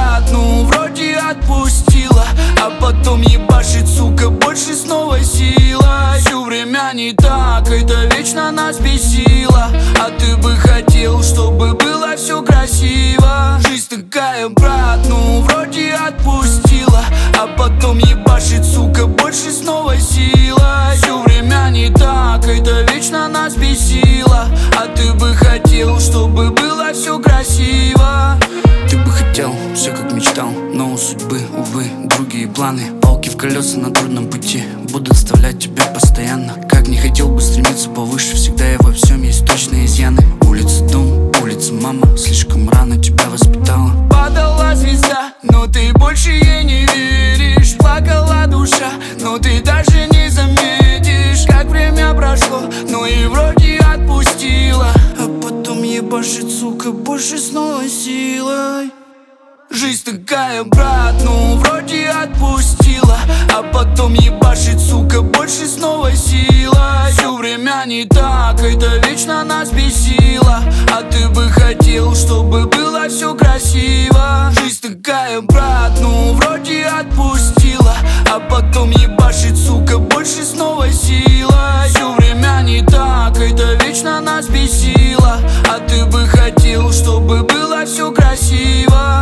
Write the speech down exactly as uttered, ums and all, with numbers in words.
брат, ну вроде отпустила, а потом ебашит, сука, больше с новой силой. Всё время не так, это вечно нас бесило, а ты бы хотел, чтобы было все красиво. Жизнь такая, брат, ну вроде отпустила, а потом ебашит, сука, больше с новой силой. Всё время не так, это вечно нас бесило, а ты бы хотел, чтобы было все красиво. Ты бы хотел, все как мечтал, но у судьбы, увы, другие планы. Палки в колеса на трудном пути будут вставлять тебя постоянно. Как не хотел бы стремиться повыше, всегда и во всем есть точные изъяны. Улица дом, улица мама, слишком рано тебя воспитала. Падала звезда, но ты больше ей не веришь. Плакала душа, но ты даже не заметишь, как время прошло, ну и вроде отпустила, а потом ебашит, сука, больше с новой силой. Жизнь такая, брат, ну вроде отпустила, а потом ебашит, сука, больше с новой силой. Всё время не так, это вечно нас бесило, а ты бы хотел, чтобы было все красиво. Жизнь такая, брат, ну вроде отпустила, а потом ебашит, сука, больше с новой силой. Всё время не так, это вечно нас бесило, а ты бы хотел, чтобы было все красиво.